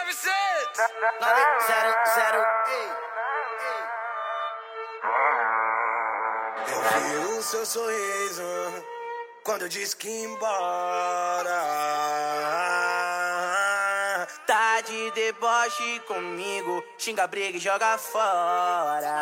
900 Eu vi o seu sorriso quando eu disse que ia embora. Tá de deboche comigo, xinga, briga e joga fora.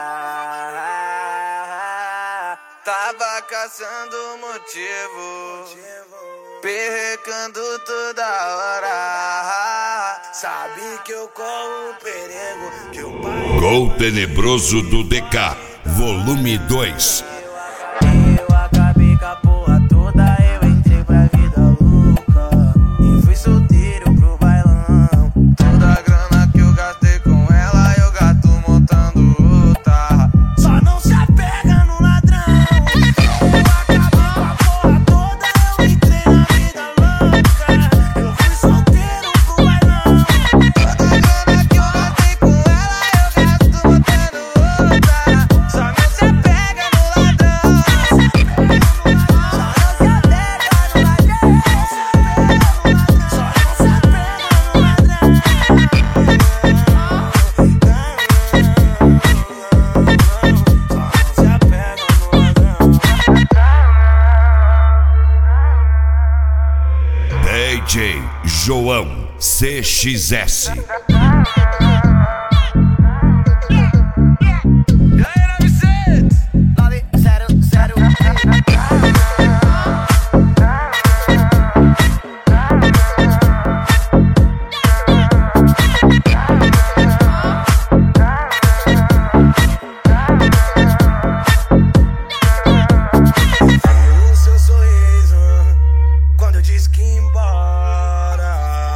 Tava caçando motivo, perrecando toda hora. Sabe que eu corro perigo, que o pai... Gol Tenebroso do DK, volume 2. Eu acabei com a porra toda, eu entrei pra vida louca e fui solteiro pro bailão. Toda a grana que eu gastei com ela, eu gasto montando outra. Só não se apega no ladrão. Eu acabei com a porra toda, eu entrei na vida louca. Eu fui solteiro pro bailão. Toda a grana que eu gastei com ela, eu gasto montando outra. Só não se apega no ladrão. DJ João CXS. E aí, 900 O seu sorriso quando eu disse que ia embora.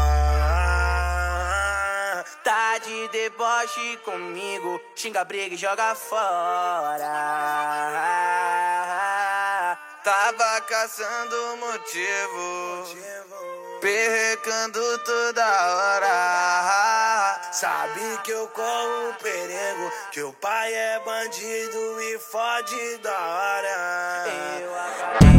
Tá de deboche comigo, xinga, briga e joga fora. Tava caçando motivo, perrecando toda hora. Sabe que eu corro perigo, que o pai é bandido e fode da hora. Eu acabei